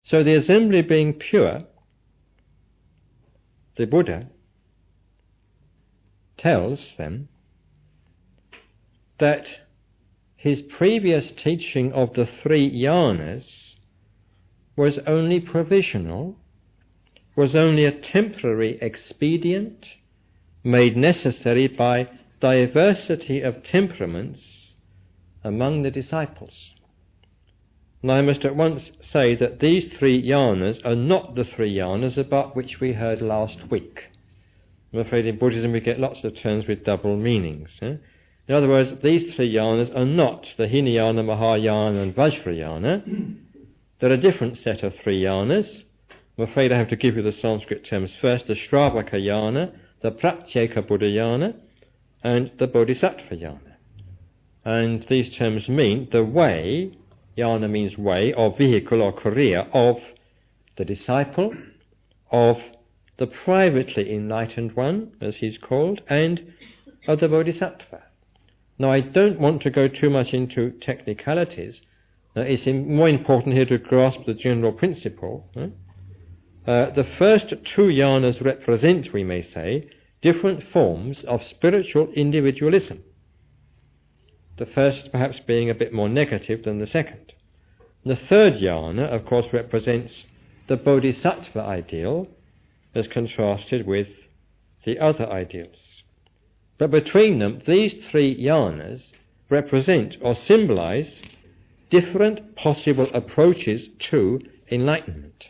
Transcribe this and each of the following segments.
So the assembly being pure, the Buddha tells them that his previous teaching of the three jhanas was only provisional, was only a temporary expedient made necessary by diversity of temperaments among the disciples. And I must at once say that these three jhanas are not the three jhanas about which we heard last week. I'm afraid in Buddhism we get lots of terms with double meanings. In other words, these three jhanas are not the Hinayana, Mahayana and Vajrayana. They're a different set of three jhanas. I'm afraid I have to give you the Sanskrit terms first: the Shravaka jhana, the Pratyeka Buddha jhana, and the Bodhisattva jhana. And these terms mean the way, jhana means way, or vehicle or career, of the disciple, of the privately enlightened one, as he's called, and of the Bodhisattva. Now, I don't want to go too much into technicalities. It's more important here to grasp the general principle. The first two jhanas represent, we may say, different forms of spiritual individualism. The first perhaps being a bit more negative than the second. The third jhana, of course, represents the Bodhisattva ideal as contrasted with the other ideals. But between them, these three jhanas represent or symbolize different possible approaches to enlightenment.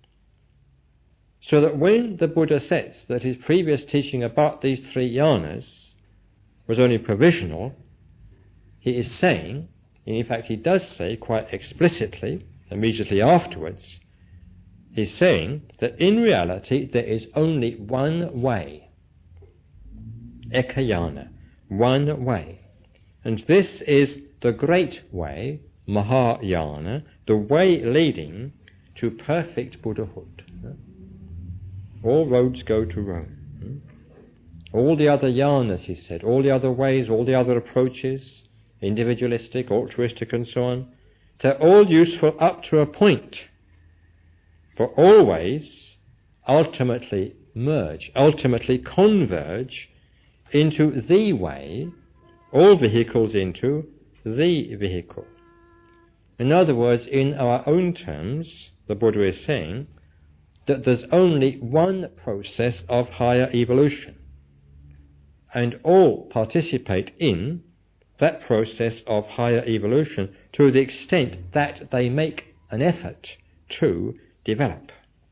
So that when the Buddha says that his previous teaching about these three jhanas was only provisional, he is saying, and in fact he does say quite explicitly immediately afterwards, he's saying that in reality there is only one way, ekayana, one way. And this is the great way, Mahayana, the way leading to perfect Buddhahood. All roads go to Rome. All the other jhanas, he said, all the other ways, all the other approaches, individualistic, altruistic and so on, they're all useful up to a point, for always ultimately merge, ultimately converge into the way, all vehicles into the vehicle. In other words, in our own terms, the Buddha is saying that there's only one process of higher evolution, and all participate in that process of higher evolution to the extent that they make an effort to develop.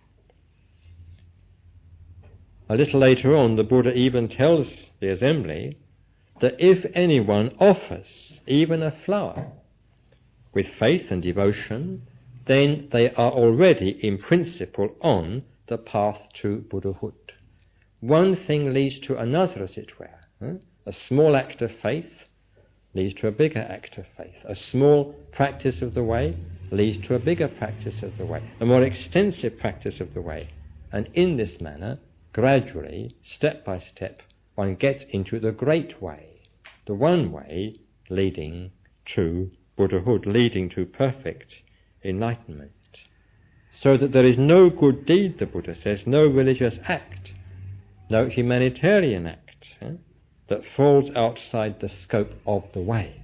A little later on, the Buddha even tells the assembly that if anyone offers even a flower with faith and devotion, then they are already in principle on the path to Buddhahood. One thing leads to another, as it were. A small act of faith leads to a bigger act of faith. A small practice of the way leads to a bigger practice of the way, a more extensive practice of the way. And in this manner, gradually, step by step, one gets into the great way, the one way leading to Buddhahood, leading to perfect enlightenment. So that there is no good deed, the Buddha says, no religious act, no humanitarian act that falls outside the scope of the way.